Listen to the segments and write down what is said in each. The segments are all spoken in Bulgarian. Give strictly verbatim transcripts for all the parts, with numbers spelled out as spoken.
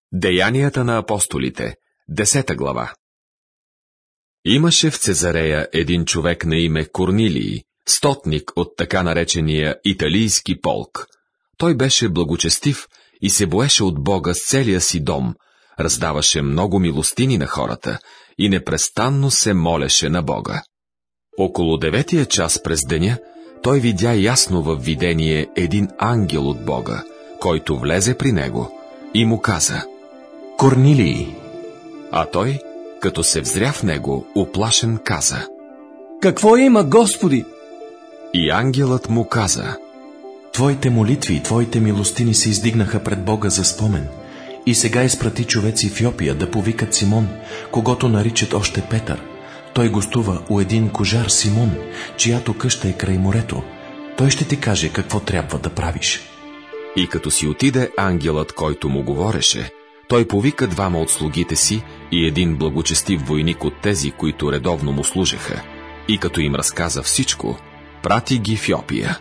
Деянията на апостолите, десета глава. Имаше в Цезарея един човек на име Корнилий, стотник от така наречения Италийски полк. Той беше благочестив и се боеше от Бога с целия си дом, раздаваше много милостини на хората и непрестанно се молеше на Бога. Около деветия час през деня той видя ясно във видение един ангел от Бога, който влезе при него и му каза: Корнилий. А той, като се взря в него, уплашен каза: Какво има, Господи? И ангелът му каза: Твоите молитви и Твоите милостини се издигнаха пред Бога за спомен. И сега изпрати човеци в Йопия да повикат Симон, когото наричат още Петър. Той гостува у един кожар Симон, чиято къща е край морето. Той ще ти каже какво трябва да правиш. И като си отиде ангелът, който му говореше, той повика двама от слугите си и един благочестив войник от тези, които редовно му служеха, и като им разказа всичко, прати ги в Йопия.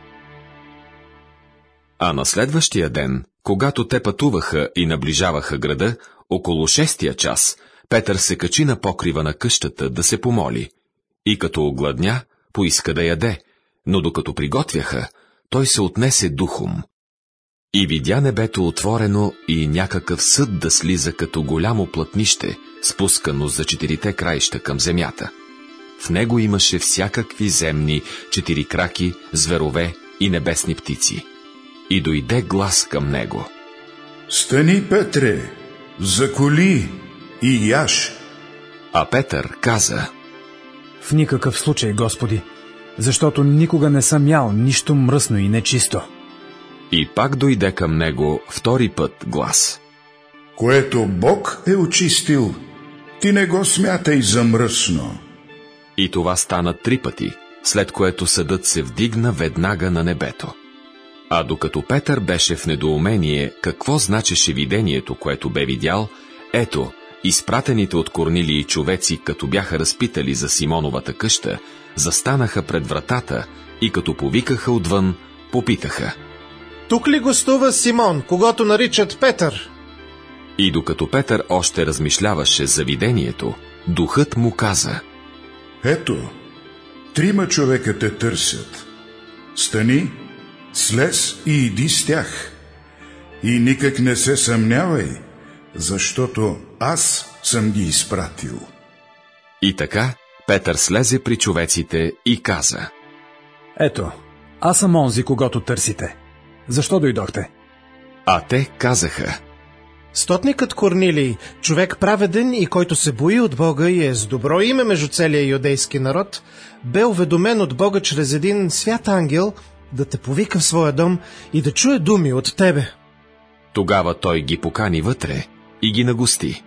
А на следващия ден, когато те пътуваха и наближаваха града, около шестия час, Петър се качи на покрива на къщата да се помоли, и като огладня, поиска да яде, но докато приготвяха, той се отнесе духом. И видя небето отворено и някакъв съд да слиза като голямо плътнище, спускано за четирите краища към земята. В него имаше всякакви земни, четирикраки, зверове и небесни птици. И дойде глас към него: Стани, Петре, заколи и яж. А Петър каза: В никакъв случай, Господи, защото никога не съм ял нищо мръсно и нечисто. И пак дойде към него втори път глас: Което Бог е очистил, ти не го смятай за мръсно. И това стана три пъти, след което съдът се вдигна веднага на небето. А докато Петър беше в недоумение какво значеше видението, което бе видял, ето, изпратените от Корнилий човеци, като бяха разпитали за Симоновата къща, застанаха пред вратата и като повикаха отвън, попитаха: Тук ли гостува Симон, когато наричат Петър? И докато Петър още размишляваше за видението, духът му каза: Ето, трима човека те търсят. Стани, слез и иди с тях. И никак не се съмнявай, защото аз съм ги изпратил. И така Петър слезе при човеците и каза: Ето, аз съм онзи, когато търсите. Защо дойдохте? А те казаха: Стотникът Корнилий, човек праведен и който се бои от Бога и е с добро име между целия юдейски народ, бе уведомен от Бога чрез един свят ангел да те повика в своя дом и да чуе думи от тебе. Тогава той ги покани вътре и ги нагости.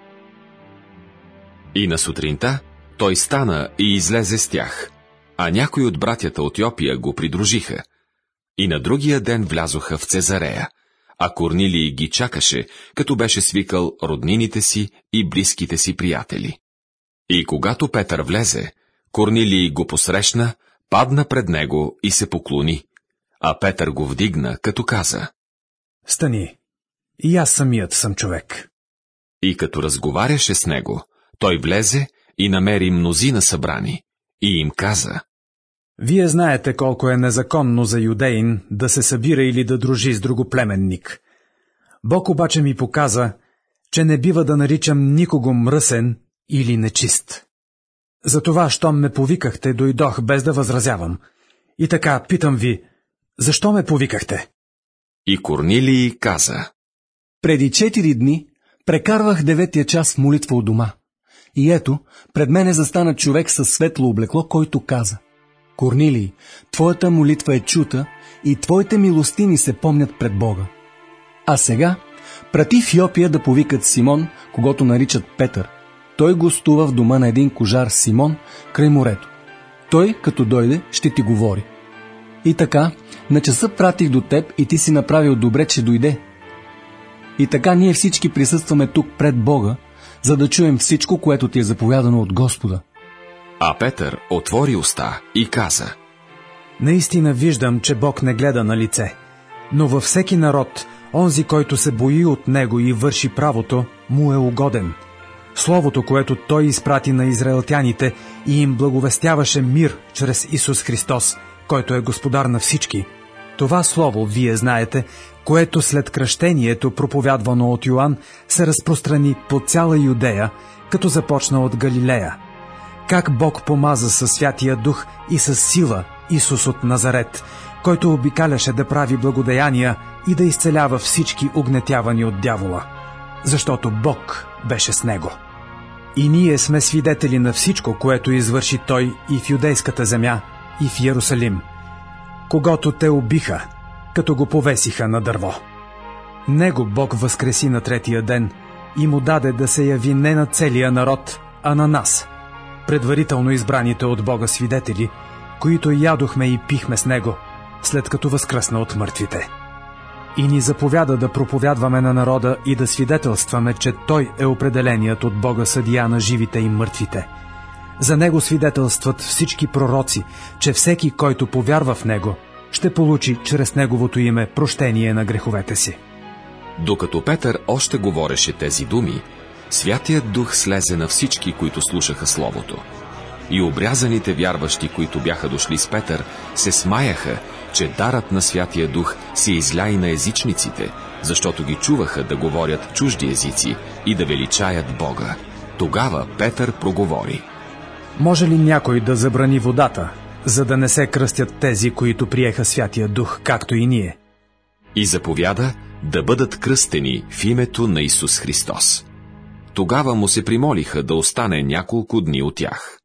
И на сутринта той стана и излезе с тях, а някои от братята от Йопия го придружиха. И на другия ден влязоха в Цезарея, а Корнилий ги чакаше, като беше свикал роднините си и близките си приятели. И когато Петър влезе, Корнилий го посрещна, падна пред него и се поклони, а Петър го вдигна, като каза: Стани, и аз самият съм човек. И като разговаряше с него, той влезе и намери мнозина събрани, и им каза: Вие знаете колко е незаконно за юдеин да се събира или да дружи с другоплеменник. Бог обаче ми показа, че не бива да наричам никого мръсен или нечист. Затова, щом ме повикахте, дойдох без да възразявам. И така, питам ви, защо ме повикахте? И Корнилий каза: Преди четири дни прекарвах деветия час в молитва у дома. И ето, пред мене застана човек със светло облекло, който каза: Корнилий, твоята молитва е чута и твоите милостини се помнят пред Бога. А сега прати в Йопия да повикат Симон, когото наричат Петър. Той гостува в дома на един кожар Симон край морето. Той, като дойде, ще ти говори. И така, на часа пратих до теб и ти си направил добре, че дойде. И така ние всички присъстваме тук пред Бога, за да чуем всичко, което ти е заповядано от Господа. А Петър отвори уста и каза: Наистина виждам, че Бог не гледа на лице, но във всеки народ Онзи, който се бои от него и върши правото, му е угоден. Словото, което той изпрати на израелтяните и им благовестяваше мир чрез Исус Христос, който е господар на всички. Това слово, вие знаете, което след кръщението, проповядвано от Йоан, се разпространи по цяла Юдея, като започна от Галилея. Как Бог помаза със Святия Дух и със сила Исус от Назарет, който обикаляше да прави благодеяния и да изцелява всички угнетявани от дявола, защото Бог беше с него. И ние сме свидетели на всичко, което извърши той и в юдейската земя, и в Йерусалим, когато те убиха, като го повесиха на дърво. Него Бог възкреси на третия ден и му даде да се яви не на целия народ, а на нас, предварително избраните от Бога свидетели, които ядохме и пихме с него, след като възкръсна от мъртвите. И ни заповяда да проповядваме на народа и да свидетелстваме, че той е определеният от Бога съдия на живите и мъртвите. За него свидетелстват всички пророци, че всеки, който повярва в него, ще получи чрез неговото име прощение на греховете си. Докато Петър още говореше тези думи, Святият Дух слезе на всички, които слушаха Словото. И обрязаните вярващи, които бяха дошли с Петър, се смаяха, че дарът на Святия Дух се изля и на езичниците, защото ги чуваха да говорят чужди езици и да величаят Бога. Тогава Петър проговори: Може ли някой да забрани водата, за да не се кръстят тези, които приеха Святия Дух, както и ние? И заповяда да бъдат кръстени в името на Исус Христос. Тогава му се примолиха да остане няколко дни от тях.